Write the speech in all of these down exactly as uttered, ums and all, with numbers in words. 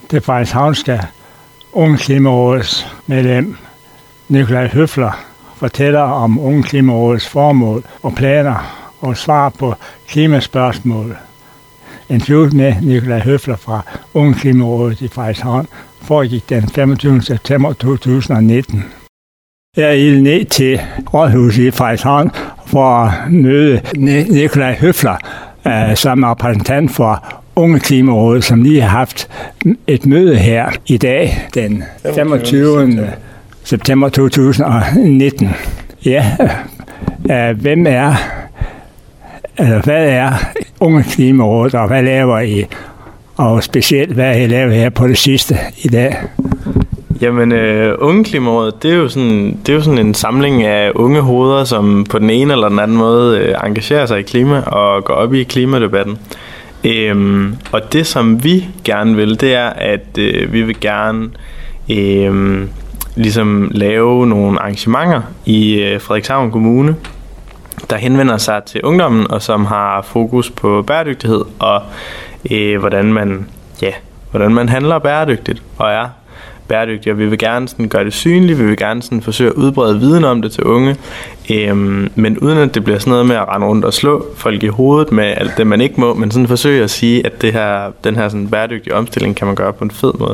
det Frederikshavnske Unge Klimaråds medlem Nikolaj Høfler fortæller om Unge Klimarådets formål og planer og svar på klimaspørgsmål. Interviewet med Nikolaj Høfler fra Unge Klimarådet i Frederikshavn foregik den femogtyvende september to tusind og nitten. Jeg er ned til Rådhuset i Frederikshavn for at møde Nikolaj Høfler som repræsentant for Unge Klimarådet, som lige har haft et møde her i dag, den femogtyvende september to tusind og nitten. Ja, hvem er, eller hvad er Unge Klimarådet, og hvad laver I? Og specielt, hvad har I lavet her på det sidste i dag? Jamen, øh, Unge Klimarådet, det er, jo sådan, det er jo sådan en samling af unge hoveder, som på den ene eller den anden måde øh, engagerer sig i klima og går op i klimadebatten. Øhm, og det, som vi gerne vil, det er, at øh, vi vil gerne øh, ligesom lave nogle arrangementer i øh, Frederikshavn Kommune, der henvender sig til ungdommen, og som har fokus på bæredygtighed og øh, hvordan man, ja, hvordan man handler bæredygtigt og er bæredygtig, og vi vil gerne sådan gøre det synligt, vi vil gerne sådan forsøge at udbrede viden om det til unge, øhm, men uden at det bliver sådan noget med at rende rundt og slå folk i hovedet med alt det, man ikke må, men sådan forsøge at sige, at det her, den her sådan bæredygtige omstilling kan man gøre på en fed måde.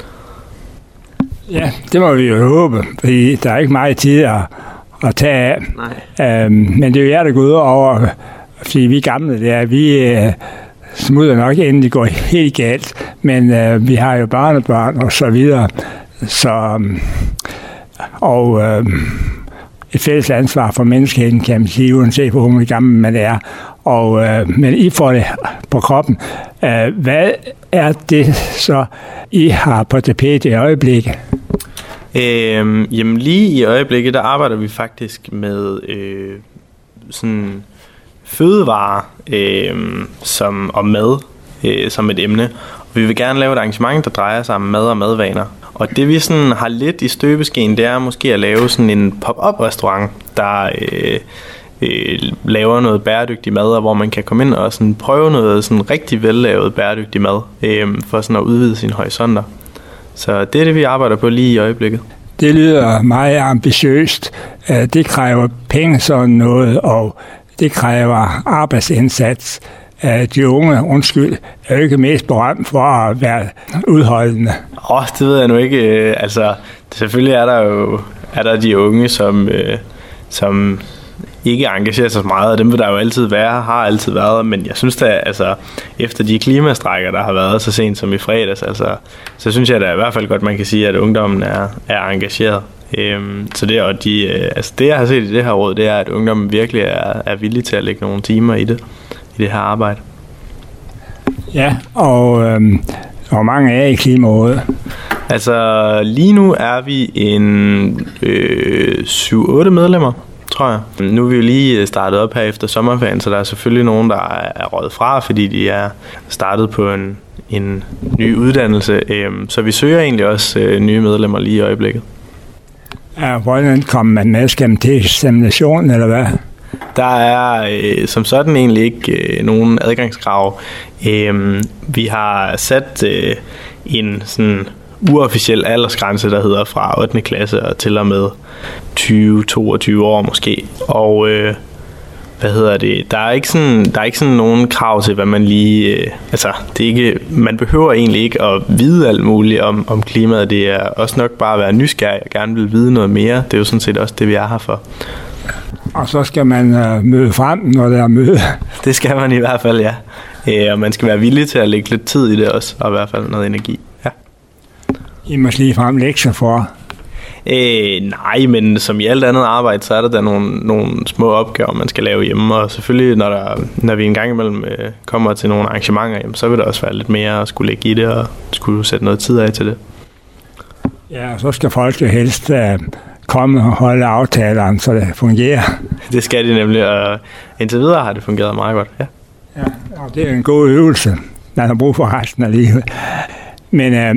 Ja, det må vi jo håbe, fordi der er ikke meget tid at, at tage af. Øhm, men det er jo jer, der går ud over, fordi vi er gamle, det er, vi øh, smutter nok, inden det går helt galt, men øh, vi har jo børnebørn og så videre, så og øh, et fælles ansvar for menneskeheden, kan man sige, uanset hvor unge gammel man er, og, øh, men I får det på kroppen. Øh, hvad er det så, I har på tapetet i øjeblikket? Øhm, jamen lige i øjeblikket, der arbejder vi faktisk med øh, sådan fødevarer øh, som, og mad øh, som et emne. Og vi vil gerne lave et arrangement, der drejer sig om mad og madvaner. Og det vi sådan har lidt i støbeskeen, det er måske at lave sådan en pop-up restaurant, der øh, øh, laver noget bæredygtig mad, og hvor man kan komme ind og sådan prøve noget sådan rigtig vellavet bæredygtig mad, øh, for sådan at udvide sine horisonter. Så det er det, vi arbejder på lige i øjeblikket. Det lyder meget ambitiøst. Det kræver penge sådan noget, og det kræver arbejdsindsats. De unge, undskyld, er jo ikke mest berømt for at være udholdende. Åh, oh, det ved jeg nu ikke. Altså, selvfølgelig er der jo er der de unge, som, som ikke engagerer sig så meget, og dem vil der jo altid være, har altid været, men jeg synes da, altså, efter de klimastrækker, der har været så sent som i fredags, altså, så synes jeg da i hvert fald godt, man kan sige, at ungdommen er, er engageret. Øhm, så det, og de, altså det, jeg har set i det her råd, det er, at ungdommen virkelig er, er villig til at lægge nogle timer i det, i det her arbejde. Ja, og øhm, hvor mange er I Klimarådet? Altså, lige nu er vi en øh, syv otte medlemmer, tror jeg. Nu er vi jo lige startet op her efter sommerferien, så der er selvfølgelig nogen, der er røget fra, fordi de er startet på en, en ny uddannelse. Så vi søger egentlig også nye medlemmer lige i øjeblikket. Ja, hvordan kommer man med? Skal man til eksamination, eller hvad? Der er øh, som sådan egentlig ikke øh, nogen adgangskrav. Øh, vi har sat øh, en sådan uofficiel aldersgrænse, der hedder fra ottende klasse og til og med tyve til toogtyve år måske. Og øh, hvad hedder det? Der er ikke sådan der er ikke sådan nogen krav til, hvad man lige øh, altså det er ikke, man behøver egentlig ikke at vide alt muligt om om klimaet. Det er også nok bare at være nysgerrig og gerne vil vide noget mere. Det er jo sådan set også det, vi er her for. Og så skal man øh, møde frem, når der er møde. Det skal man i hvert fald, ja. Øh, og man skal være villig til at lægge lidt tid i det også, og i hvert fald noget energi. Ja. I må lige frem lektier for. Øh, nej, men som i alt andet arbejde, så er der da nogle, nogle små opgaver, man skal lave hjemme. Og selvfølgelig, når, der, når vi en gang imellem øh, kommer til nogle arrangementer, jamen, så vil der også være lidt mere at skulle lægge i det, og skulle sætte noget tid af til det. Ja, og så skal folk jo helst øh, komme og holde aftalerne, så det fungerer. Det skal de nemlig, og indtil videre har det fungeret meget godt, ja. Ja, og det er en god øvelse, man har brug for resten af livet. Men øh,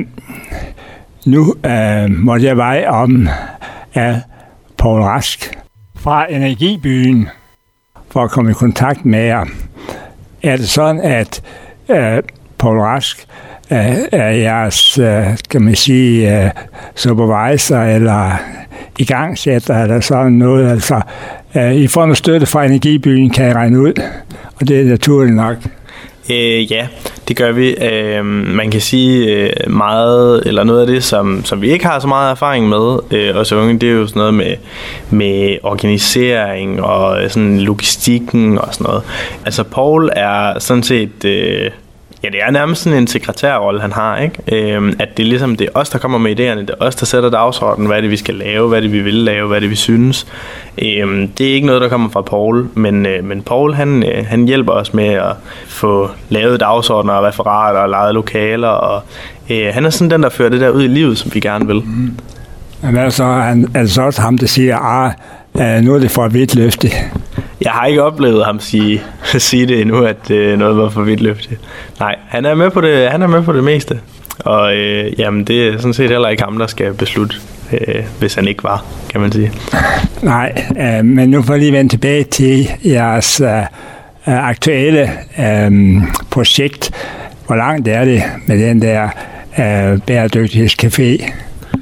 nu øh, måtte jeg veje om af Poul Rask fra Energibyen for at komme i kontakt med jer. Er det sådan, at øh, Poul Rask af, af jeres, kan man sige, supervisor eller igangsætter eller sådan noget. Altså, I får noget støtte fra Energibyen, kan I regne ud, og det er naturligt nok. Øh, ja, det gør vi. Øh, man kan sige øh, meget, eller noget af det, som, som vi ikke har så meget erfaring med, øh, os unge, det er jo sådan noget med, med organisering og sådan logistikken og sådan noget. Altså, Paul er sådan set... Øh, Ja, det er nærmest sådan en sekretærrolle, han har, ikke? Øhm, at det er ligesom, det er os, der kommer med idéerne, det er os, der sætter dagsordenen, hvad er det, vi skal lave, hvad er det, vi vil lave, hvad er det, vi synes. Øhm, det er ikke noget, der kommer fra Paul, men, øh, men Paul, han, øh, han hjælper os med at få lavet dagsordner og referater og lejet lokaler, og øh, han er sådan den, der fører det der ud i livet, som vi gerne vil. Mm. Men altså, han, altså også ham, der siger, ah, Uh, nu er det for vidt løftigt. Jeg har ikke oplevet ham sige, sige det endnu, at uh, noget var for vidt løftigt. Nej, han er med på det, han er med på det meste. Og uh, jamen, det er sådan set heller ikke ham, der skal beslutte, uh, hvis han ikke var, kan man sige. Nej, uh, men nu får jeg lige vende tilbage til jeres uh, aktuelle uh, projekt. Hvor langt er det med den der uh, bæredygtighedscafé?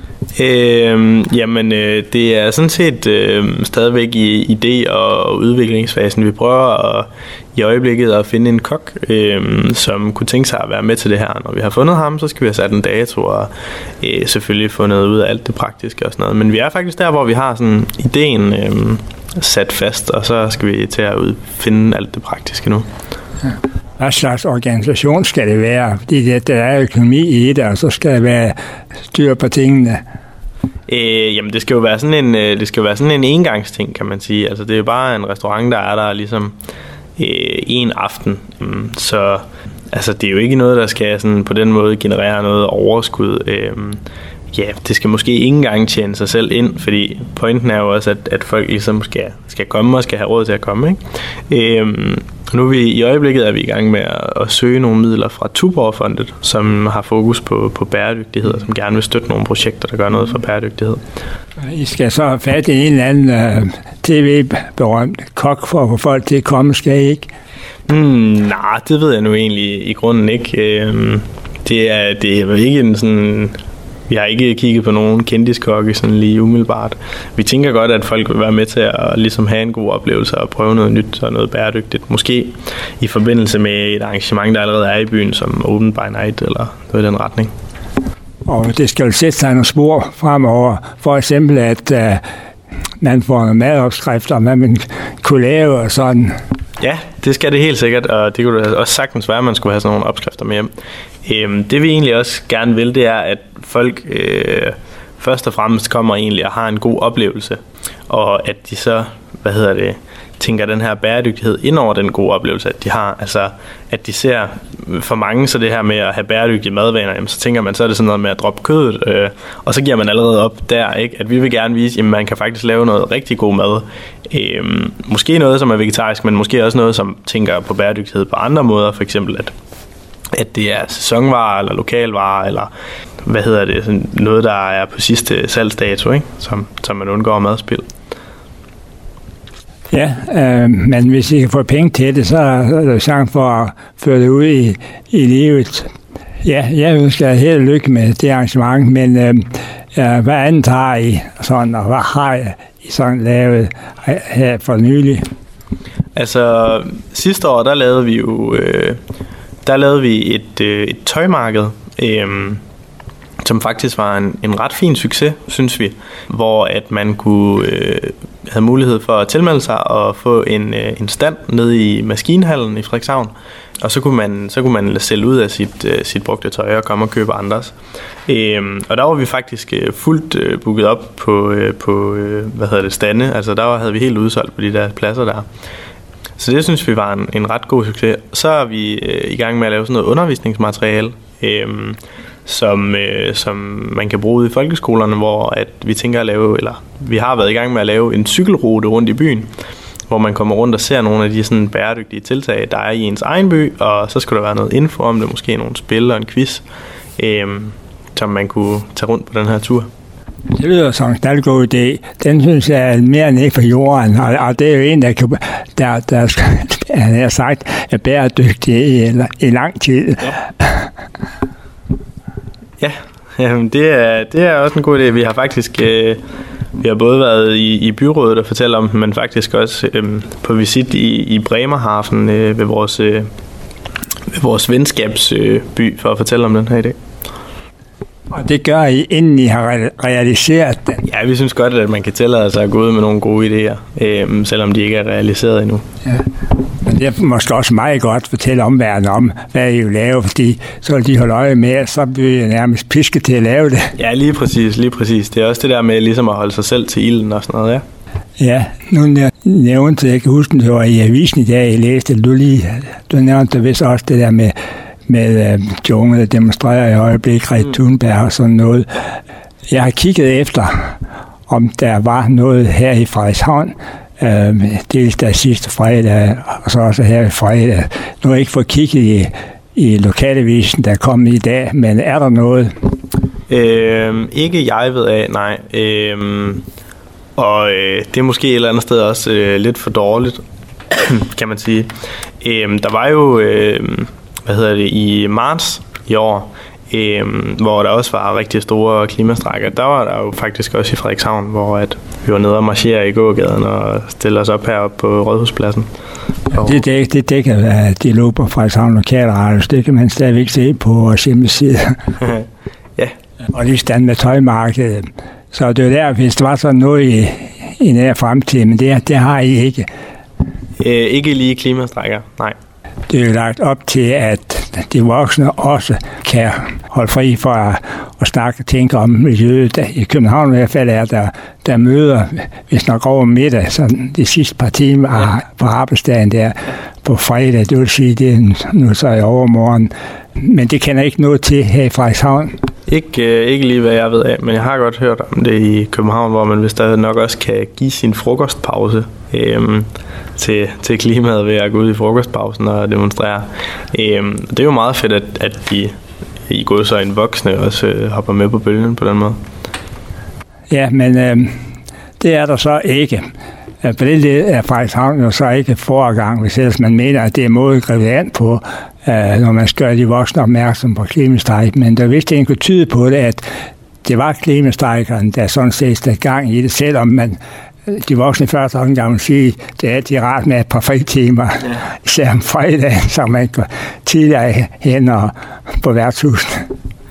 Øh, jamen, øh, det er sådan set øh, stadigvæk i idé- og udviklingsfasen. Vi prøver at, i øjeblikket at finde en kok, øh, som kunne tænke sig at være med til det her. Når vi har fundet ham, så skal vi have sat en dato og øh, selvfølgelig fundet ud af alt det praktiske og sådan noget. Men vi er faktisk der, hvor vi har sådan ideen øh, sat fast, og så skal vi til at finde alt det praktiske nu. Ja. Hvad slags organisation skal det være? Fordi det, der er økonomi i det, og så skal det være styr på tingene. Øh, jamen det skal jo være sådan en det skal jo være sådan en engangsting, kan man sige. Altså det er jo bare en restaurant, der er der ligesom øh, en aften. Så altså det er jo ikke noget, der skal sådan på den måde generere noget overskud. Øh, ja, det skal måske ikke engang tjene sig selv ind, fordi pointen er jo også, at, at folk ligesom skal, skal komme og skal have råd til at komme, ikke? Øh, Nu er vi, i øjeblikket er vi i gang med at, at søge nogle midler fra Tuborgfondet, som har fokus på, på bæredygtighed, og som gerne vil støtte nogle projekter, der gør noget for bæredygtighed. I skal så have fat i en eller anden uh, tv-berømt kok for at få folk til at komme, skal I ikke? Hmm, nej, det ved jeg nu egentlig i grunden ikke. Øh, det, er, det er ikke en sådan... Vi har ikke kigget på nogen kendiskokke sådan lige umiddelbart. Vi tænker godt, at folk vil være med til at ligesom have en god oplevelse og prøve noget nyt og noget bæredygtigt. Måske i forbindelse med et arrangement, der allerede er i byen, som Open by Night eller noget i den retning. Og det skal jo sætte sig nogle spor fremover. For eksempel, at uh, man får nogle madopskrifter, hvad man kunne lave og sådan. Ja, det skal det helt sikkert, og det kunne også sagtens være, at man skulle have sådan nogle opskrifter med hjem. Øhm, det vi egentlig også gerne vil, det er, at folk øh, først og fremmest kommer egentlig og har en god oplevelse, og at de så, hvad hedder det, tænker den her bæredygtighed ind over den gode oplevelse, at de har. Altså, at de ser for mange, så det her med at have bæredygtige madvaner, jamen, så tænker man, så er det sådan noget med at droppe kødet, øh, og så giver man allerede op der, ikke? At vi vil gerne vise, at man kan faktisk lave noget rigtig god mad. Øh, måske noget, som er vegetarisk, men måske også noget, som tænker på bæredygtighed på andre måder, for eksempel at at det er sæsonvarer eller lokalvarer, eller hvad hedder det, sådan noget, der er på sidste salgsdato, ikke? Som, som man undgår madspild. Ja, øh, men hvis I kan få penge til det, så er der chance for at føre det ud i, i livet. Ja, jeg ønsker jer held og lykke med det arrangement, men øh, øh, hvad andet har I sådan, og hvad har I sådan lavet her for nylig? Altså, sidste år, der lavede vi jo... Øh, Der lavede vi et, øh, et tøjmarked, øh, som faktisk var en, en ret fin succes, synes vi, hvor at man kunne øh, have mulighed for at tilmelde sig og få en, øh, en stand nede i maskinhallen i Frederikshavn, og så kunne man, så kunne man sælge ud af sit, øh, sit brugte tøj og komme og købe andres. Øh, og der var vi faktisk øh, fuldt øh, booket op på, øh, på øh, hvad hedder det, stande, altså der var, havde vi helt udsolgt på de der pladser der. Så det synes vi var en, en ret god succes. Så er vi øh, i gang med at lave sådan noget undervisningsmateriale, øh, som, øh, som man kan bruge i folkeskolerne, hvor at vi tænker at lave, eller vi har været i gang med at lave en cykelrute rundt i byen, hvor man kommer rundt og ser nogle af de sådan bæredygtige tiltag, der er i ens egen by, og så skulle der være noget info om det, måske nogle spil og en quiz, øh, som man kunne tage rundt på den her tur. Det lyder som en knaldgod idé. Den synes jeg er mere end ikke for jorden, og, og det er jo en, der, kan, der, der han har sagt, er bæredygtig i, i lang tid. Ja. Ja, jamen det, er, det er også en god idé. Vi har faktisk øh, vi har både været i, i byrådet og fortælle om den, men faktisk også øh, på visit i, i Bremerhaven øh, ved vores, øh, ved vores venskabsby øh, for at fortælle om den her i dag. Og det gør I, inden I har re- realiseret den? Ja, vi synes godt, at man kan tillade sig at gå ud med nogle gode idéer, øh, selvom de ikke er realiseret endnu. Ja. Men det er måske også meget godt fortælle omverdenen om, hvad I vil lave, fordi så vil de holde øje med, så bliver jeg nærmest pisket til at lave det. Ja, lige præcis, lige præcis. Det er også det der med ligesom at holde sig selv til ilden og sådan noget, ja. Ja, nu nævnte jeg kan huske, det var i avisen i dag, jeg læste, du lige, du nævnte vist også det der med, med uh, de unge, der demonstrerer i øjeblik, Greta Thunberg og sådan noget. Jeg har kigget efter, om der var noget her i Frederikshavn, uh, dels der sidste fredag, og så også her i fredag. Nu har jeg ikke fået kigget i, i lokalavisen, der er kommet i dag, men er der noget? Øh, ikke jeg ved af, nej. Øh, og øh, det er måske et eller andet sted også øh, lidt for dårligt, kan man sige. Øh, der var jo... Øh, hvad hedder det, i marts i år, øh, hvor der også var rigtig store klimastrækker. Der var der jo faktisk også i Frederikshavn, hvor at vi var nede og marchere i gågaden og stille os op heroppe på Rådhuspladsen. Ja, det, det, det dækker af de lå på Frederikshavn Lokalradio, det kan man stadigvæk se på vores hjemmeside. Ja. Og lige stand med tøjmarkedet. Så det er der, hvis der var sådan noget i, i nær fremtid, men det, det har I ikke. Øh, ikke lige klimastrækker, nej. Det er jo lagt op til, at de voksne også kan holde fri for at, at snakke og tænke om miljøet. I København i hvert fald er der, der møder, hvis nok over middag, så de sidste par timer på arbejdsdagen der på fredag, det vil sige, det er nu så i overmorgen. Men det kender ikke noget til her i Frederikshavn. Ikke, øh, ikke lige hvad jeg ved af, men jeg har godt hørt om det i København, hvor man vist nok også kan give sin frokostpause øh, til, til klimaet ved at gå ud i frokostpausen og demonstrere. Øh, det er jo meget fedt, at, at de i går så en voksne også øh, hopper med på bølgen på den måde. Ja, men øh, det er der så ikke. På det er Frederikshavn jo så ikke foregang, hvis ellers man mener, at det er måde grebet an på, når man skal gøre de voksne opmærksom på klimastræk. Men der vist ikke kunne tyde på det, at det var klimastrækkerne, der sådan set stod gang i det, selvom man de voksne første omgang vil sige, det er altid rart med et par fritimer, ja. Især om fredagen, så man går tidligere hen og på værtshuset.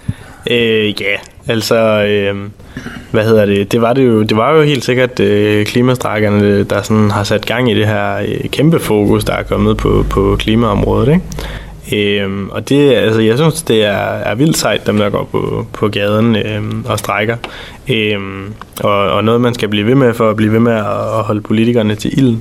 Øh, ja, altså, øh, hvad hedder det? Det var, det jo, det var jo helt sikkert øh, klimastrækkerne, der sådan har sat gang i det her øh, kæmpe fokus, der er kommet på, på klimaområdet, ikke? Øhm, og det, altså, jeg synes, det er, er vildt sejt, dem der går på, på gaden øhm, og strækker. Øhm, og, og noget, man skal blive ved med, for at blive ved med at, at holde politikerne til ilden.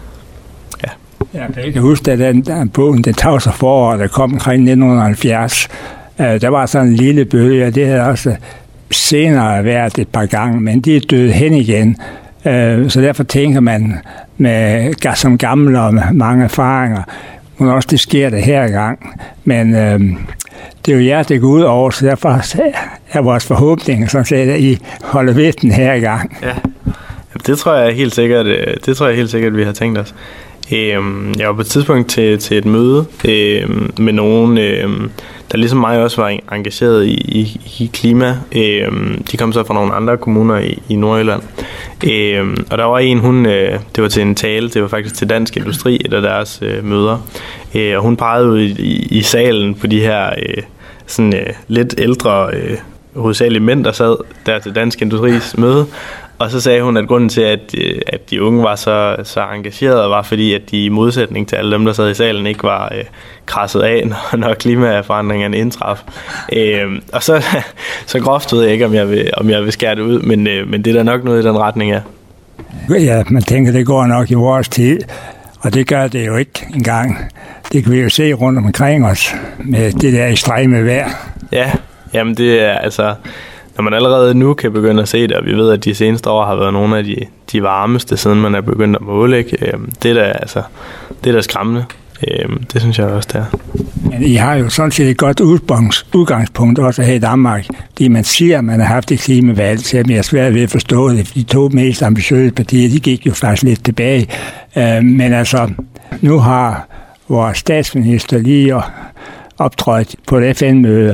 Ja. Ja, jeg kan huske, at den der bogen, den tavse forår, der kom omkring nitten halvfjerds, øh, der var sådan en lille bølge, og det havde også senere været et par gange, men de er døde hen igen. Øh, så derfor tænker man med, som gammel og med mange erfaringer, men også det sker det her gang. Men øh, det er jo jer, det går ud over, så derfor er vores forhåbning, som set, at I holder ved den her gang. Ja, det tror jeg helt sikkert, det tror jeg helt sikkert, vi har tænkt os. Jeg var på et tidspunkt til, til et møde med nogen, der ligesom mig også var engageret i, i, i klima. De kom så fra nogle andre kommuner i, i Nordjylland. Og der var en, hun, det var til en tale, det var faktisk til Dansk Industri, et af deres møder. Og hun pegede ud i, i, i salen på de her sådan, lidt ældre, hovedsageligt mænd, der sad der til Dansk Industris møde. Og så sagde hun, at grunden til, at, at de unge var så, så engagerede, var fordi, at de i modsætning til alle dem, der sad i salen, ikke var øh, krasset af, når, når klimaforandringerne indtraf. Øh, og så, så groft ved jeg ikke, om jeg vil, om jeg vil skære det ud, men, øh, men det er da nok noget i den retning af. Ja, man tænker, det går nok i vores tid, og det gør det jo ikke engang. Det kan vi jo se rundt omkring os med det der ekstreme vejr. Ja, jamen det er altså... Når man allerede nu kan begynde at se det, og vi ved, at de seneste år har været nogle af de, de varmeste, siden man er begyndt at måle, ikke? Det er da, altså, det er da skræmmende. Det synes jeg også, det er. Men I har jo sådan set et godt udgangspunkt også her i Danmark, fordi man siger, at man har haft et klimavalg, selvom jeg er svært ved at forstå det, for de to mest ambitiøse partier, de gik jo faktisk lidt tilbage. Men altså, nu har vores statsminister lige optrådt på et F N-møde,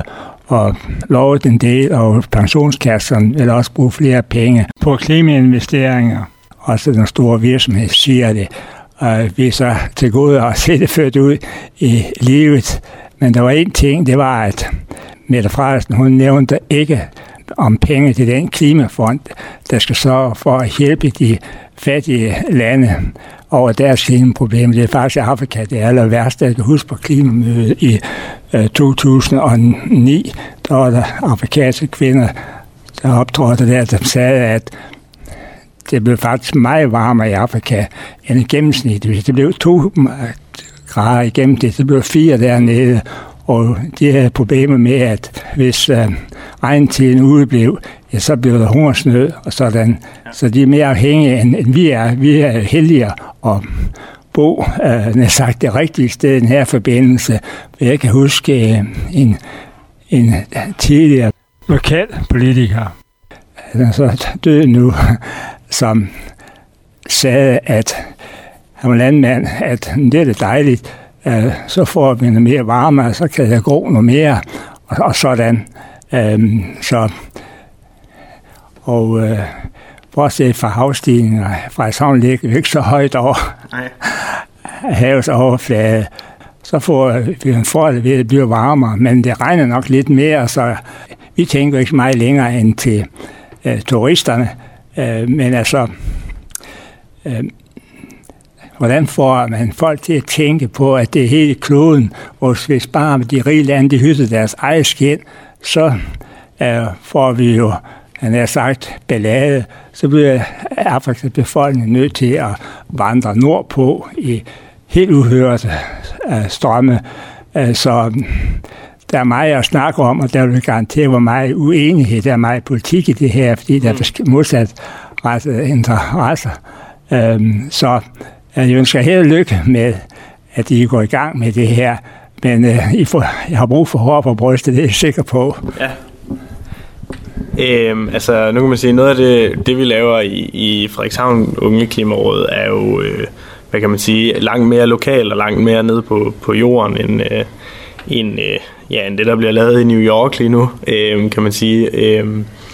og lovet en del, og pensionskasserne vil også bruge flere penge på klimainvesteringer. Også den store virksomhed siger det. Og vi er så til gode at se det ført ud i livet. Men der var en ting, det var, at Mette Frederiksen, hun nævnte ikke om penge til den klimafond, der skal sørge for at hjælpe de fattige lande over deres klimaproblemer. Det er faktisk Afrika, det er aller værste. Jeg kan huske på klimamødet i uh, to tusind og ni, der var der afrikanske kvinder, der optrådte der, der sagde, at det blev faktisk meget varmere i Afrika end i gennemsnit. Det blev to grader i gennemsnit, det blev fire dernede. Og de havde problemer med, at hvis øh, regntiden udeblev, ja, så blev der hungersnød og sådan. Så de er mere afhængige, end, end vi er. Vi er heldigere at bo øh, næsten sagt det rigtige sted i den her forbindelse. Jeg kan huske øh, en, en tidligere lokalpolitiker, han er så død nu, som sagde, at han var landmand, at det er det dejligt, Uh, så får vi noget mere varme, og så kan der gå noget mere, og, og sådan. Um, så, og uh, bortset fra havstigninger, Frederikshavn ligger jo ikke så højt over havets overflade. Så får vi en fordel ved, at det bliver varmere, men det regner nok lidt mere, så vi tænker ikke meget længere end til uh, turisterne. Uh, men altså... Uh, Hvordan får man folk til at tænke på, at det er hele kloden, og hvis bare de rige lande, de hytter deres eget skin, så øh, får vi jo, han har sagt, ballade, så bliver Afrikas befolkning nødt til at vandre nordpå i helt uhørte øh, strømme. Øh, så der er meget at snakke om, og der vil garantere, hvor meget uenighed, der er meget politik i det her, fordi der er modsat rette interesser. Øh, så jeg ønsker held og lykke med, at I går i gang med det her, men uh, I, får, I har brug for hår på brystet, det er jeg sikker på. Ja. Øhm, altså, nu kan man sige, noget af det, det vi laver i, i Frederikshavn Unge Klimaråd, er jo, øh, hvad kan man sige, langt mere lokalt og langt mere nede på, på jorden, end, øh, end, øh, ja, end det, der bliver lavet i New York lige nu, øh, kan man sige. Øh,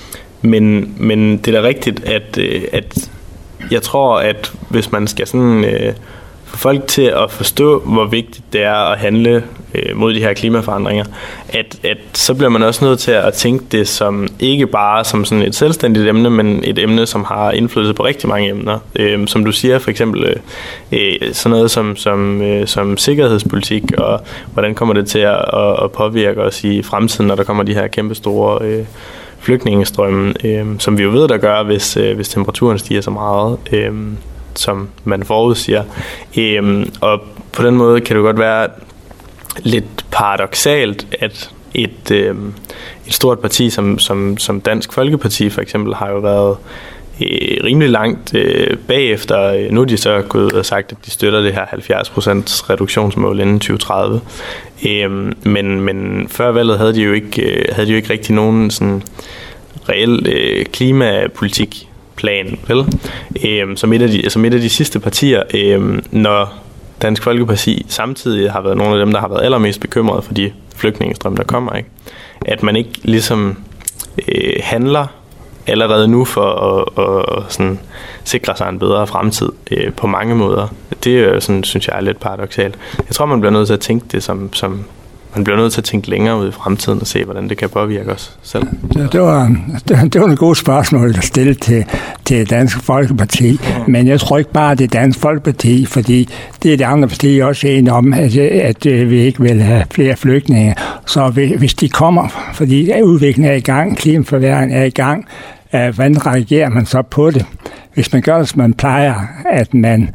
men, men det er da rigtigt, at, øh, at jeg tror, at hvis man skal sådan, øh, få folk til at forstå, hvor vigtigt det er at handle øh, mod de her klimaforandringer, at, at så bliver man også nødt til at tænke det som ikke bare som sådan et selvstændigt emne, men et emne, som har indflydelse på rigtig mange emner. Øh, som du siger, for eksempel øh, sådan noget som, som, øh, som sikkerhedspolitik, og hvordan kommer det til at, at påvirke os i fremtiden, når der kommer de her kæmpe store øh, flygtningestrømme, øh, som vi jo ved, der gør, hvis, øh, hvis temperaturen stiger så meget, øh, som man forudsiger. Øh, og på den måde kan det godt være lidt paradoksalt, at et, øh, et stort parti som, som, som Dansk Folkeparti for eksempel har jo været øh, rimelig langt øh, bagefter. Nu er de så gået og sagt, at de støtter det her halvfjerds procent reduktionsmål inden tyve tredive. Øh, men, men før valget havde de jo ikke, øh, havde de jo ikke rigtig nogen sådan reel øh, klimapolitikplan, vel? Øh, som, et af de, som et af de sidste partier, øh, når Dansk Folkeparti samtidig har været nogle af dem, der har været allermest bekymrede for de flygtningestrøm, der kommer, ikke? At man ikke ligesom øh, handler allerede nu for at, at sådan sikre sig en bedre fremtid øh, på mange måder. Det er sådan, synes jeg er lidt paradoksalt. Jeg tror, man bliver nødt til at tænke det som, som man bliver nødt til at tænke længere ud i fremtiden og se, hvordan det kan påvirke os selv. Det, det, var, det, det var et godt spørgsmål at stille til, til Dansk Folkeparti, mm. men jeg tror ikke bare, det er Dansk Folkeparti, fordi det er de andre partier også enige om, at, at vi ikke vil have flere flygtninge. Så hvis de kommer, fordi udviklingen er i gang, klimaforværringen er i gang, hvordan reagerer man så på det? Hvis man gør det, som man plejer, at, man,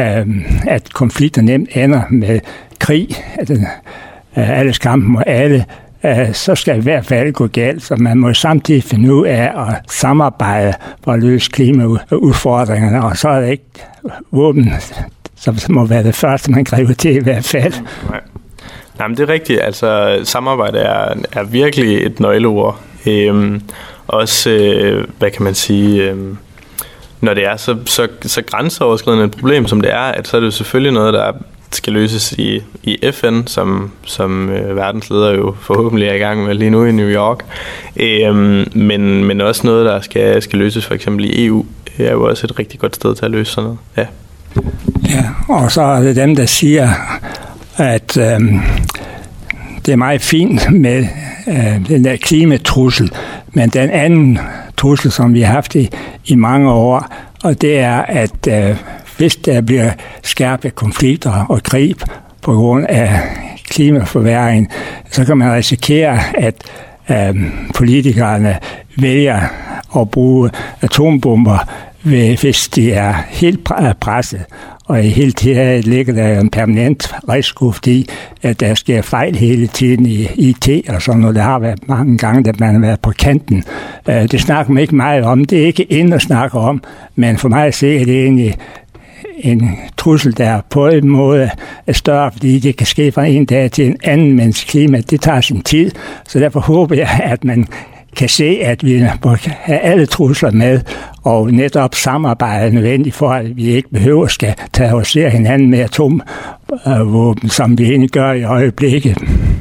at konflikter nemt ender med krig, at alles kampen og alle, så skal i hvert fald gå galt, så man må samtidig finde ud af at samarbejde for at løse klimaudfordringerne, og så er det ikke våben, som må være det første, man griber til i hvert fald. Nej. Nej, men det er rigtigt. Altså, samarbejde er, er virkelig et nøgleord. Øhm, også, øh, hvad kan man sige, øh, når det er så, så, så grænseoverskridende et problem, som det er, at så er det jo selvfølgelig noget, der skal løses i, i F N, som, som øh, verdensleder jo forhåbentlig er i gang med lige nu i New York. Øh, men, men også noget, der skal, skal løses for eksempel i E U, er jo også et rigtig godt sted til at løse sådan noget. Ja, ja, og så er det dem, der siger, at øh, det er meget fint med øh, den der klimatrussel, men den anden trussel, som vi har haft i, i mange år, og det er, at øh, hvis der bliver skærpet konflikter og krig på grund af klimaforværring, så kan man risikere, at øh, politikerne vælger at bruge atombomber, hvis de er helt presset. Og i hele tiden ligger der en permanent risiko, fordi at der sker fejl hele tiden i I T og sådan noget. Der har været mange gange, at man har været på kanten. Det snakker man ikke meget om. Det er ikke ind at snakke om, men for mig at se, at det er egentlig en trussel, der på en måde er større, fordi det kan ske fra en dag til en anden, mens klima, det tager sin tid. Så derfor håber jeg, at man kan se, at vi må have alle trusler med, og netop samarbejde er nødvendigt for, at vi ikke behøver skal terrorisere hinanden med atomvåben, som vi egentlig gør i øjeblikket.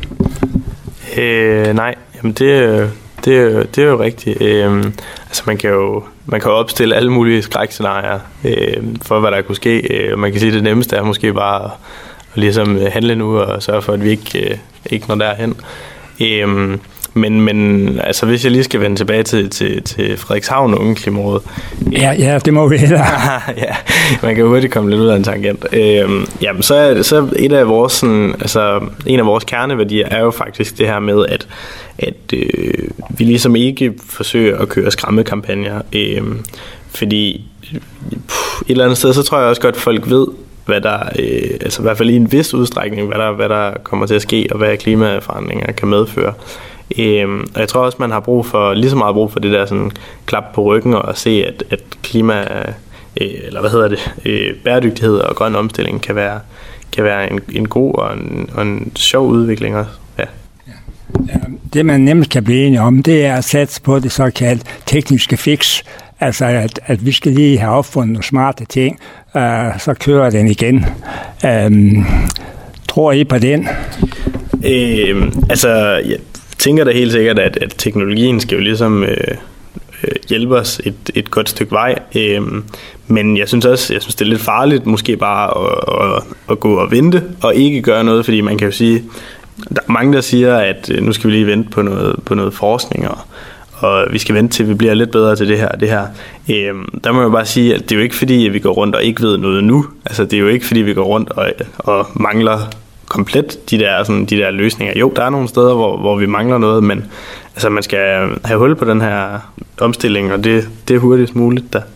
Øh, nej, jamen det, det, det er jo rigtigt. Øh, altså man kan jo man kan jo opstille alle mulige skrækscenarier øh, for, hvad der kunne ske. Øh, man kan sige, at det nemmeste er måske bare at, at ligesom handle nu og sørge for, at vi ikke, øh, ikke når derhen. Øh, Men, men altså, hvis jeg lige skal vende tilbage til, til, til Frederikshavn og Ungeklimarådet. Ja, ja, det må vi heller. Ja, man kan hurtigt komme lidt ud af en tangent. Øhm, jamen, så er, så et af vores, sådan, altså, en af vores kerneværdier er jo faktisk det her med, at, at øh, vi ligesom ikke forsøger at køre skræmmekampagner. Øh, fordi pff, et eller andet sted, så tror jeg også godt, at folk ved, hvad der, øh, altså i hvert fald i en vis udstrækning, hvad der, hvad der kommer til at ske, og hvad klimaforandringer kan medføre. Øhm, og jeg tror også, man har brug for, lige så meget brug for det der sådan klap på ryggen og at se, at, at klima, øh, eller hvad hedder det, øh, bæredygtighed og grøn omstilling kan være, kan være en, en god og en, og en sjov udvikling også. Ja. Ja, det man nemt kan blive enige om, det er at satse på det såkaldt tekniske fix. Altså at, at vi skal lige have opfundet nogle smarte ting, øh, så kører den igen. Øh, tror I på den? Øh, altså, ja. Jeg tænker da helt sikkert, at, at teknologien skal jo ligesom øh, øh, hjælpe os et, et godt stykke vej. Øh, men jeg synes også, jeg synes det er lidt farligt måske bare at, at, at gå og vente og ikke gøre noget, fordi man kan jo sige, der er mange der siger, at øh, nu skal vi lige vente på noget, på noget forskning, og, og vi skal vente til vi bliver lidt bedre til det her og det her. Øh, der må jeg bare sige, at det er jo ikke fordi, at vi går rundt og ikke ved noget nu. Altså det er jo ikke fordi, vi går rundt og, og mangler komplet de der, sådan, de der løsninger. Jo, der er nogle steder, hvor, hvor vi mangler noget, men altså, man skal have hul på den her omstilling, og det, det er hurtigst muligt da.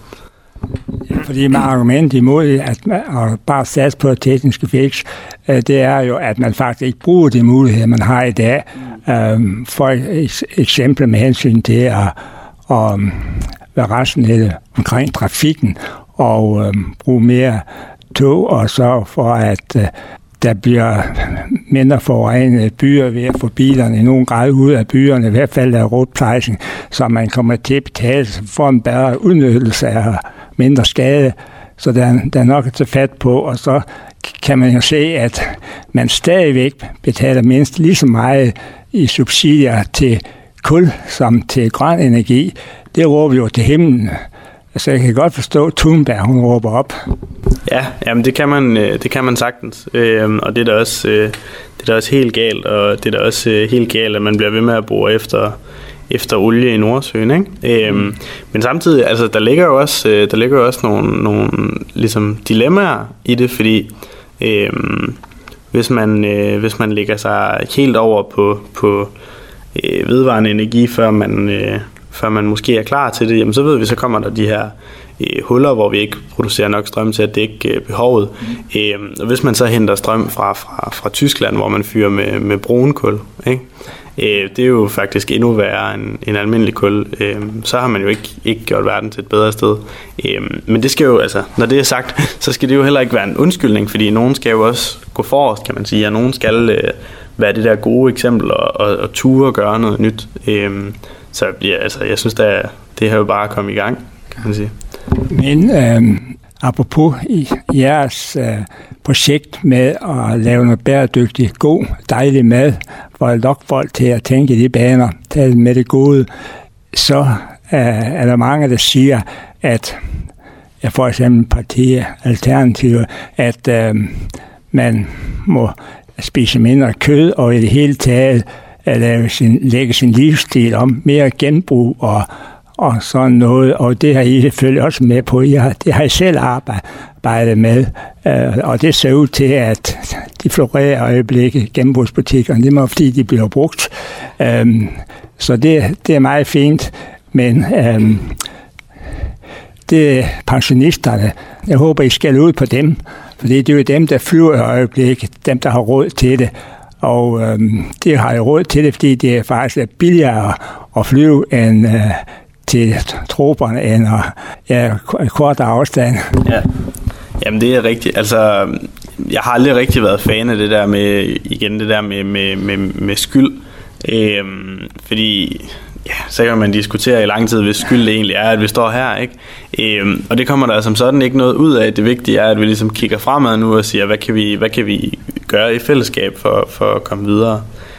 Ja, fordi med argument imod at, man, at bare satse på tekniske fix, det er jo, at man faktisk ikke bruger de muligheder, man har i dag. Mm. For et eksempel med hensyn til at, at være rationelle omkring trafikken og um, bruge mere tog og sørge for, at der bliver mindre forurenede byer ved at få bilerne i nogen grad ud af byerne, i hvert fald af roadpricing, så man kommer til at betale for en bedre udnyttelse af mindre skade. Så der, der er nok at tage fat på, og så kan man jo se, at man stadigvæk betaler mindst lige så meget i subsidier til kul som til grøn energi. Det råber jo til himlen. Altså, jeg kan godt forstå, at Thunberg, hun råber op. Ja, jamen det kan man, det kan man sagtens, øhm, og det er da også, øh, det er da også helt galt, og det er da også øh, helt galt, at man bliver ved med at bore efter, efter olie i Nordsøen, ikke? Øhm, mm. Men samtidig, altså der ligger jo også, øh, der ligger jo også nogle, nogle ligesom dilemmaer i det, fordi øh, hvis man øh, hvis man lægger sig helt over på på øh, vedvarende energi, før man øh, før man måske er klar til det, jamen så ved vi, så kommer der de her øh, huller, hvor vi ikke producerer nok strøm til, at det ikke er øh, behovet. Mm. Øh, og hvis man så henter strøm fra, fra, fra Tyskland, hvor man fyrer med, med brunkul, ikke? Øh, det er jo faktisk endnu værre end, end almindelig kul. Øh, så har man jo ikke, ikke gjort verden til et bedre sted. Øh, men det skal jo, altså, når det er sagt, så skal det jo heller ikke være en undskyldning, fordi nogen skal jo også gå forrest, kan man sige, og nogen skal øh, være det der gode eksempel og, og, og ture og gøre noget nyt. Øh, Så ja, altså, jeg synes, at det har jo bare kommet i gang, kan man sige. Men øh, apropos i jeres øh, projekt med at lave noget bæredygtig, god, dejlig mad, for at lokke folk til at tænke i de baner, tale med det gode, så øh, er der mange, der siger, at ja, for eksempel partiet Alternativet, at øh, man må spise mindre kød og i det hele taget at lave sin, lægge sin livsstil om, mere genbrug og, og sådan noget. Og det har I selvfølgelig også med på. I har, det har I selv arbejdet med. Øh, og det ser ud til, at de florerer øjeblikket, genbrugsbutikkerne. Det må fordi, de bliver brugt. Øh, så det, det er meget fint. Men øh, det er pensionisterne. Jeg håber, I skal ud på dem. Fordi det er jo dem, der flyver i øjeblikket. Dem, der har råd til det. Og øhm, det har jo råd til det, fordi det er faktisk billigere at flyve end øh, til troperne, end at ja, kort afstand. Ja. Jamen det er rigtigt. Altså, jeg har aldrig rigtig været fan af det der med, igen det der med, med, med, med skyld. Øhm, fordi, ja, så kan man diskutere i lang tid, hvis skyld egentlig er, at vi står her, ikke? Øhm, og det kommer der som sådan ikke noget ud af. Det vigtige er, at vi ligesom kigger fremad nu og siger, hvad kan vi, hvad kan vi gøre i fællesskab for, for at komme videre.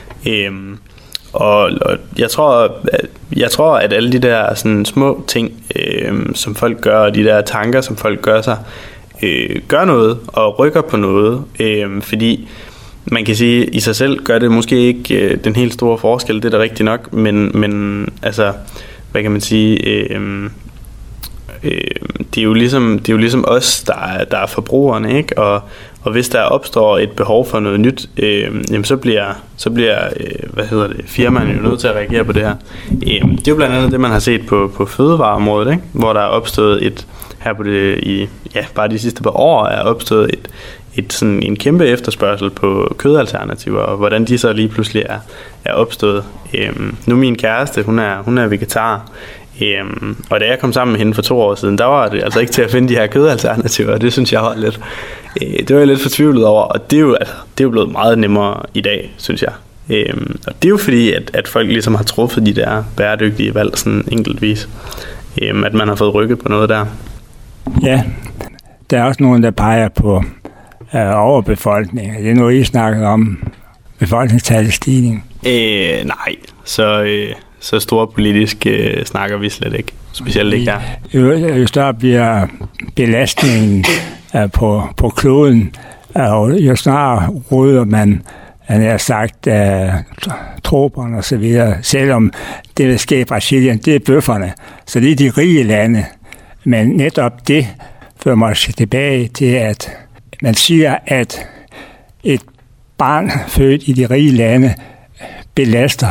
Øhm, og, og jeg tror, at, jeg tror, at alle de der sådan små ting, øhm, som folk gør, og de der tanker, som folk gør sig, øh, gør noget og rykker på noget, øhm, fordi man kan sige, at i sig selv gør det måske ikke øh, den helt store forskel, det er da rigtigt nok, men, men altså, hvad kan man sige, øh, øh, det, er jo ligesom, det er jo ligesom os, der er, der er forbrugerne, ikke? Og, og hvis der opstår et behov for noget nyt, øh, jamen så bliver, så bliver øh, hvad hedder det, firmaerne jo nødt til at reagere på det her. Øh, det er jo blandt andet det, man har set på, på fødevareområdet, ikke? Hvor der er opstået et, her på det, i, ja, bare de sidste par år er opstået et, et sådan en kæmpe efterspørgsel på kødalternativer, og hvordan de så lige pludselig er, er opstået. Øhm, nu min kæreste, hun er, hun er vegetar, øhm, og da jeg kom sammen med hende for to år siden, der var det altså ikke til at finde de her kødalternativer, og det synes jeg var lidt, øh, det var jeg lidt fortvivlet over, og det er jo, altså, det er jo blevet meget nemmere i dag, synes jeg. Øhm, og det er jo fordi, at, at folk ligesom har truffet de der bæredygtige valg sådan enkeltvis, øhm, at man har fået rykket på noget der. Ja, der er også nogen, der peger på overbefolkning. Det er noget, I snakker om, befolkningstallets stigning. Øh, nej, så, øh, så stor politisk øh, snakker vi slet ikke. Specielt ikke her. Jo, jo større bliver belastningen øh, på, på kloden, og jo snarere råder man, han har sagt, øh, troperne og så videre, selvom det, der sker i Brasilien, det er bøfferne. Så det er de rige lande. Men netop det fører mig tilbage til, at man siger, at et barn født i de rige lande belaster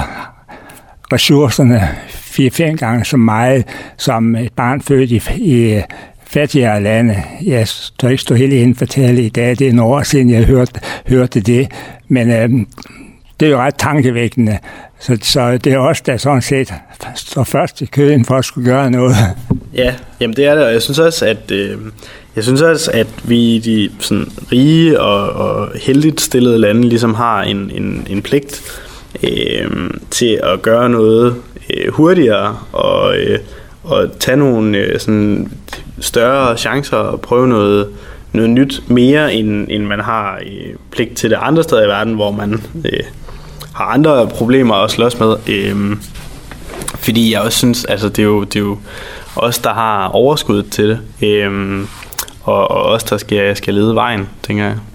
ressourcerne fire-fem gange så meget som et barn født i, i fattigere lande. Jeg står ikke stå helt inden for tale i dag. Det er en år siden, jeg hørte, hørte det. Men øh, det er jo ret tankevækkende. Så, så det er også der sådan set står først i køen for at skulle gøre noget. Ja, jamen det er det. Og jeg synes også, at... Øh Jeg synes også, at vi i de sådan, rige og, og heldigt stillede lande ligesom har en, en, en pligt øh, til at gøre noget øh, hurtigere og, øh, og tage nogle øh, sådan, større chancer og prøve noget, noget nyt mere, end, end man har øh, pligt til det andre steder i verden, hvor man øh, har andre problemer at slås med. Øh, fordi jeg også synes, altså det er jo, det er jo os, der har overskud til det. Øh, Og, og også der skal, skal lede vejen, tænker jeg.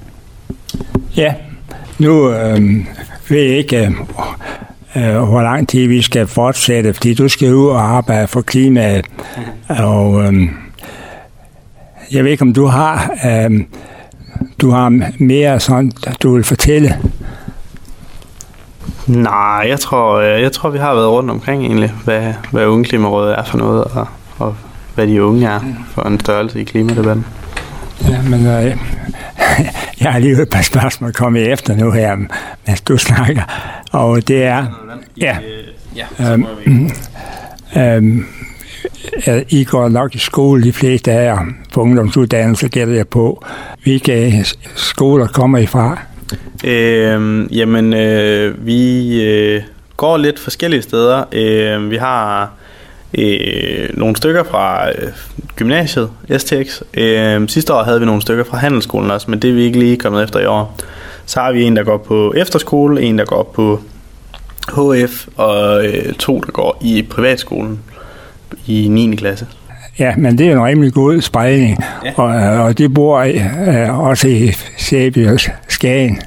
Ja, nu øh, ved jeg ikke, øh, hvor lang tid vi skal fortsætte, fordi du skal ud og arbejde for klimaet. Mm-hmm. Og øh, jeg ved ikke, om du har, øh, du har mere sådan, du vil fortælle. Nej, jeg tror, jeg tror, vi har været rundt omkring egentlig, hvad, hvad Ungeklimarådet er for noget, og, og hvad de unge er for en størrelse i klimadebatten. Ja, men øh, jeg har lige et par spørgsmål kommet efter nu her, mens du snakker, og det er, ja, øhm, øhm, I går nok i skole, de fleste af jer, på ungdomsuddannelse gælder jeg på. Hvilke skoler kommer I fra? Øh, jamen, øh, vi øh, går lidt forskellige steder. Øh, vi har øh, nogle stykker fra øh, gymnasiet, S T X. Øh, sidste år havde vi nogle stykker fra handelsskolen også, men det er vi ikke lige kommet efter i år. Så har vi en, der går på efterskole, en, der går på H F, og øh, to, der går i privatskolen i niende klasse. Ja, men det er en rimelig god spredning, ja. og, og de bor øh, også i Sæby og Skagen.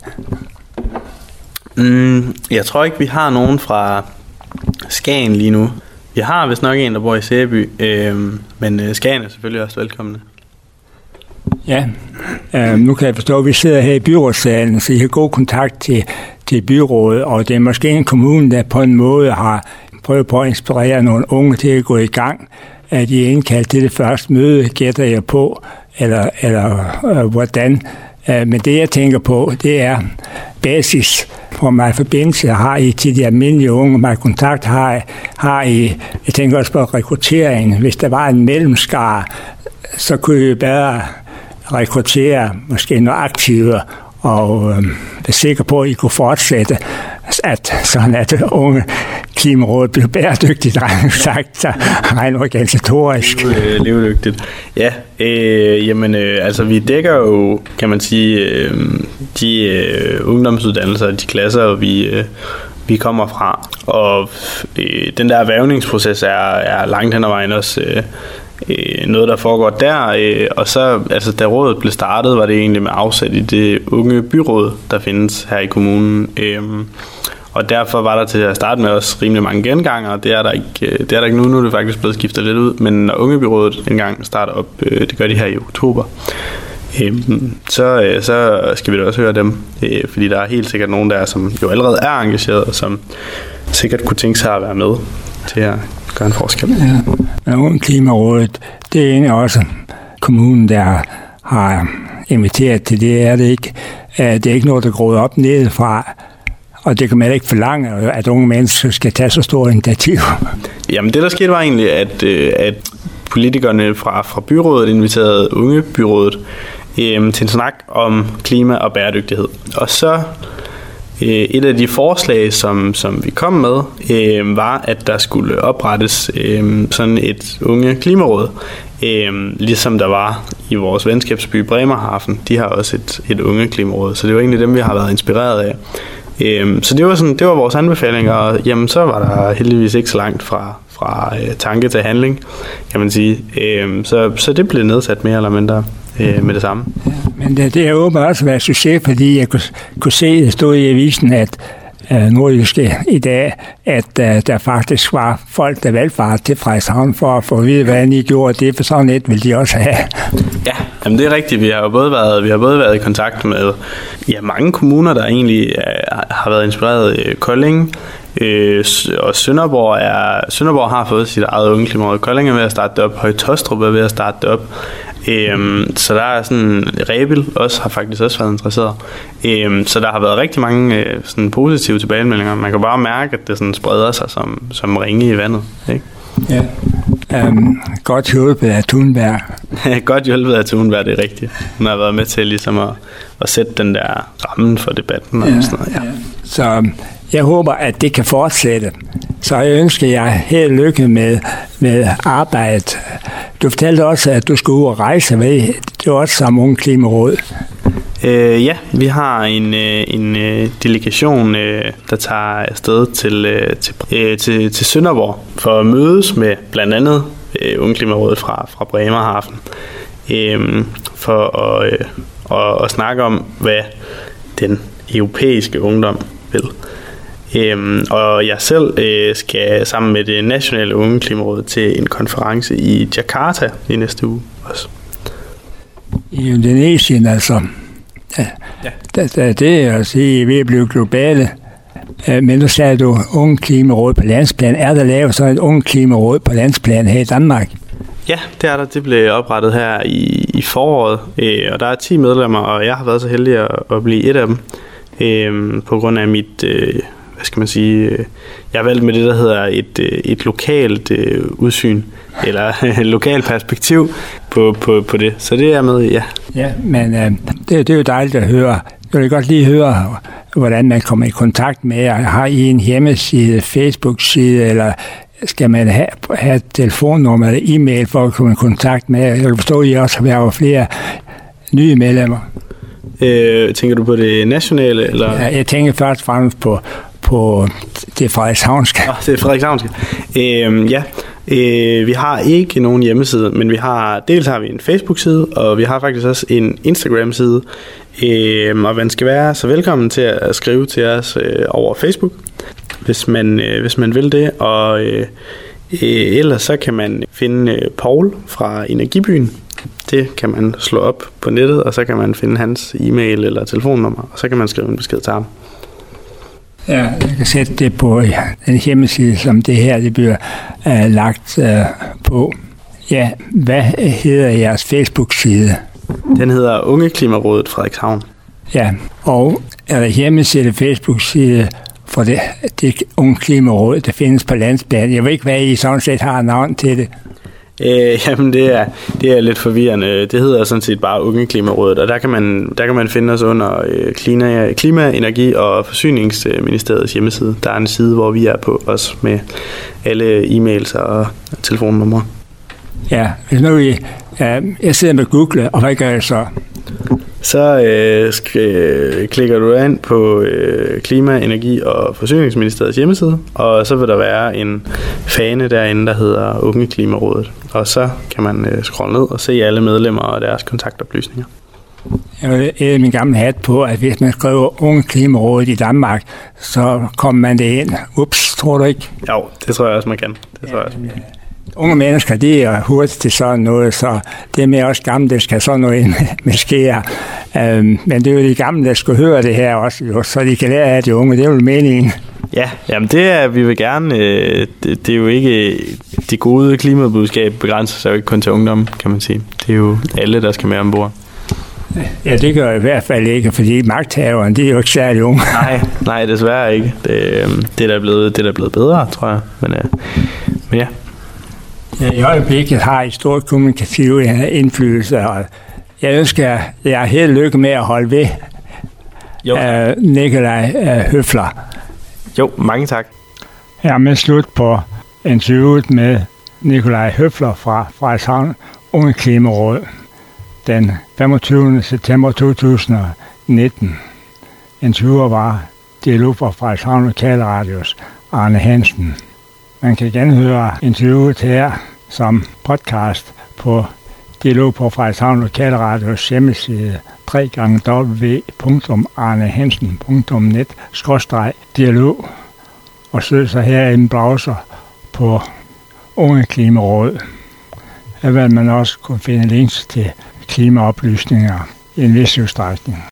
Mm, jeg tror ikke, vi har nogen fra Skagen lige nu. Vi har vist nok en, der bor i Sæby, øh, men øh, Skagen er selvfølgelig også velkomne. Ja, øh, nu kan jeg forstå, at vi sidder her i byrådssalen, så I har god kontakt til, til byrådet, og det er måske en kommune, der på en måde har prøvet på at inspirere nogle unge til at gå i gang. At de er indkaldt til det første møde, gætter jeg på, eller, eller øh, hvordan. Øh, men det, jeg tænker på, det er basis, hvor man forbindelse har I til de almindelige unge, man kontakt har, har I, jeg tænker også på rekruttering. Hvis der var en mellemskare, så kunne I bedre rekruttere måske nogle aktive, og øh, være sikker på, at I kunne fortsætte, at sådan at unge Klimarådet blev bæredygtigt, sagt, så rent organisatorisk. Levedygtigt. Ja, øh, jamen øh, altså vi dækker jo, kan man sige, øh, de øh, ungdomsuddannelser, de klasser, vi, øh, vi kommer fra, og øh, den der vævningsproces er, er langt hen ad vejen også øh, noget, der foregår der, øh, og så, altså da rådet blev startet, var det egentlig med afsæt i det unge byråd, der findes her i kommunen, øh, og derfor var der til at starte med også rimelig mange genganger, og det er der ikke, det er der ikke nu, nu er det faktisk blevet skiftet lidt ud, men når unge byrådet engang starter op, øh, det gør de her i oktober, øh, så, øh, så skal vi da også høre dem, øh, fordi der er helt sikkert nogen der, som jo allerede er engageret, og som sikkert kunne tænke sig at være med til at gøre en forskel. Ja, men Unge Klimarådet, det er egentlig også kommunen, der har inviteret til det, er det ikke. Det er ikke noget, der gror op nedefra, og det kan man ikke forlange, at unge mennesker skal tage så store initiativ. Jamen det, der skete, var egentlig, at, at politikerne fra, fra byrådet inviterede unge byrådet øh, til en snak om klima og bæredygtighed. Og så et af de forslag, som, som vi kom med, øh, var, at der skulle oprettes øh, sådan et unge klimaråd, øh, ligesom der var i vores venskabsby Bremerhaven. De har også et, et unge klimaråd, så det var egentlig dem, vi har været inspireret af. Øh, så det var, sådan, det var vores anbefalinger, og jamen, så var der heldigvis ikke så langt fra, fra øh, tanke til handling, kan man sige. Øh, så, så det blev nedsat mere eller mindre øh, med det samme. Ja, men det, det har åbenbart også været succes, fordi jeg kunne, kunne se, at det stod i avisen, at øh, Nordjyske i dag, at øh, der faktisk var folk, der valgte til Frederikshavn for at få at vide, hvordan I gjorde det, for sådan et vil de også have. Ja, jamen det er rigtigt. Vi har jo både været, vi har både været i kontakt med ja, mange kommuner, der egentlig er, har været inspireret. Kolding øh, og Sønderborg, er, Sønderborg har fået sit eget unge klimaråd. Kolding er ved at starte det op. Høje Taastrup er ved at starte det op. Øhm, så der er sådan, Rebild også har faktisk også været interesseret. Øhm, så der har været rigtig mange øh, sådan positive tilbagemeldinger. Man kan bare mærke, at det sådan spreder sig som, som ringe i vandet, ikke? Ja. Um, godt hjulpet af Thunberg. Godt hjulpet af Thunberg, det er rigtigt. Hun har været med til ligesom at, at sætte den der rammen for debatten. Og ja, sådan noget. Ja. Ja. Så jeg håber, at det kan fortsætte. Så jeg ønsker jer held lykke med, med arbejdet. Du fortalte også, at du skulle ud og rejse med. Det er også som Unge Klimaråd. Øh, ja, vi har en, øh, en øh, delegation, øh, der tager afsted til, øh, til, øh, til, til Sønderborg for at mødes med blandt andet øh, Unge Klimarådet fra, fra Bremerhaven øh, for at, øh, at, at snakke om, hvad den europæiske ungdom vil. Øhm, og jeg selv øh, skal sammen med det nationale Unge Klimaråd til en konference i Jakarta i næste uge også. I Indonesien altså. Ja. Ja. Det, det, det er at sige, at vi er blevet globale. Men nu sagde du Unge Klimaråd på landsplan. Er der lavet sådan et Unge Klimaråd på landsplan her i Danmark? Ja, det er der. Det blev oprettet her i, i foråret, øh, og der er ti medlemmer, og jeg har været så heldig at, at blive et af dem øh, på grund af mit... Øh, hvad skal man sige, jeg har valgt med det, der hedder et, et lokalt øh, udsyn, eller et lokalt perspektiv på, på, på det. Så det er med, ja. Ja, men øh, det, det er jo dejligt at høre. Jeg vil godt lige høre, hvordan man kommer i kontakt med jer. Har I en hjemmeside, Facebook-side, eller skal man have, have et telefonnummer eller e-mail for at komme i kontakt med. Jeg kan forstå, at I også har været flere nye medlemmer. Øh, tænker du på det nationale? Eller? Ja, jeg tænker først og fremmest på, på det frederikshavnske. Oh, det er frederikshavnske. Øh, ja, øh, vi har ikke nogen hjemmeside, men vi har, dels har vi en Facebook-side, og vi har faktisk også en Instagram-side. Øh, og man skal være så velkommen til at skrive til os øh, over Facebook, hvis man, øh, hvis man vil det. Og øh, øh, ellers så kan man finde øh, Paul fra Energibyen. Det kan man slå op på nettet, og så kan man finde hans e-mail eller telefonnummer, og så kan man skrive en besked til ham. Ja, jeg kan sætte det på den hjemmeside, som det her det bliver uh, lagt uh, på. Ja, hvad hedder jeres Facebook-side? Den hedder Unge Klimarådet Frederikshavn. Ja, og er der hjemmeside Facebook-side for det, det Unge Klimaråd, der findes på landsplan? Jeg ved ikke, hvad I sådan set har navn til det. Øh, jamen det er, det er lidt forvirrende. Det hedder sådan set bare Unge Klimarådet, og der kan man, der kan man finde os under øh, klima, klima, energi og forsyningsministeriets hjemmeside. Der er en side, hvor vi er på os med alle e-mails og telefonnumre. Ja, hvis nu I, øh, jeg sidder med Google, og hvad gør jeg så? Så øh, sk- øh, klikker du ind på øh, Klima, Energi og Forsyningsministeriets hjemmeside, og så vil der være en fane derinde, der hedder Unge Klimarådet. Og så kan man øh, scrolle ned og se alle medlemmer og deres kontaktoplysninger. Jeg vil æde min gamle hat på, at hvis man skriver Unge Klimarådet i Danmark, så kommer man det ind. Ups, tror du ikke? Jo, det tror jeg også, man kan. Det tror jeg også. Unge mennesker, de er hurtigt til sådan noget, så det er med også gamle, der skal sådan noget ind med skære. Um, men det er jo de gamle, der skal høre det her også, jo, så de kan lære af de unge. Det er jo meningen. Ja, jamen det er, vi vil gerne, øh, det, det er jo ikke, det gode klimabudskab begrænser sig jo ikke kun til ungdom, kan man sige. Det er jo alle, der skal med ombord. Ja, det gør jeg i hvert fald ikke, fordi magthaverne, de er jo ikke særlig unge. Nej, nej, desværre ikke. Det, det, er der blevet, det er der blevet bedre, tror jeg. Men, øh, men ja. I øjeblikket har I stor kommunikativ indflydelse, og jeg ønsker jer helt lykke med at holde ved uh, Nikolaj uh, Høfler. Jo, mange tak. Her med slut på interviewet med Nikolaj Høfler fra Frederikshavn Unge Klimaråd den femogtyvende september to tusind og nitten. Interviewer var Dialog fra Frederikshavn Lokalradios Arne Hansen. Man kan genhøre interviewet her som podcast på Dialog på Frederikshavn Lokalradios hjemmeside w w w punktum arnehansen punktum net skråstreg dialog og søg sig her i en browser på Unge Klimaråd. Her vil man også kunne finde links til klimaoplysninger i en vis udstrækning.